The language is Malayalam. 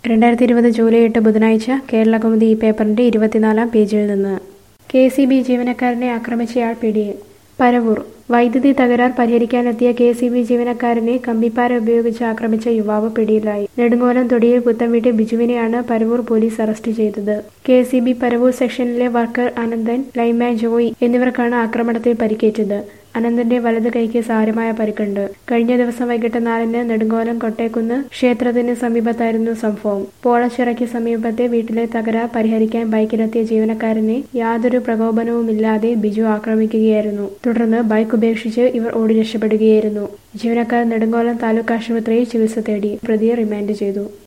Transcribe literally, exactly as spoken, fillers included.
രണ്ടായിരത്തി ഇരുപത് ജൂലൈ എട്ട് ബുധനാഴ്ച കേരളകൗമുദി ഈ പേപ്പറിന്റെ ഇരുപത്തിനാലാം പേജിൽ നിന്ന് കെ സി ബി ജീവനക്കാരനെ ആക്രമിച്ചയാൾ പിടിയിൽ. പരവൂർ വൈദ്യുതി തകരാർ പരിഹരിക്കാനെത്തിയ കെ സി ബി ജീവനക്കാരനെ കമ്പിപ്പാര ഉപയോഗിച്ച് ആക്രമിച്ച യുവാവ് പിടിയിലായി. നെടുങ്ങോലം തൊടിയിൽ പുത്തംവീട്ടിൽ ബിജുവിനെയാണ് പരവൂർ പോലീസ് അറസ്റ്റ് ചെയ്തത്. കെ സി ബി പരവൂർ സെക്ഷനിലെ വർക്കർ അനന്തൻ, ലൈമാൻ ജോയി എന്നിവർക്കാണ് ആക്രമണത്തിൽ പരിക്കേറ്റത്. അനന്തന്റെ വലത് കൈക്ക് സാരമായ പരിക്കുണ്ട്. കഴിഞ്ഞ ദിവസം വൈകിട്ട് നാലിന് നെടുങ്ങോലം കൊട്ടേക്കുന്ന് ക്ഷേത്രത്തിന് സമീപത്തായിരുന്നു സംഭവം. പോളച്ചിറയ്ക്ക് സമീപത്തെ വീട്ടിലെ തകരാർ പരിഹരിക്കാൻ ബൈക്കിലെത്തിയ ജീവനക്കാരനെ യാതൊരു പ്രകോപനവുമില്ലാതെ ബിജു ആക്രമിക്കുകയായിരുന്നു. തുടർന്ന് ബൈക്ക് ഉപേക്ഷിച്ച് ഇവർ ഓടി രക്ഷപ്പെടുകയായിരുന്നു. ജീവനക്കാർ നെടുങ്ങോലം താലൂക്ക് ആശുപത്രിയിൽ ചികിത്സ തേടി. പ്രതിയെ റിമാൻഡ് ചെയ്തു.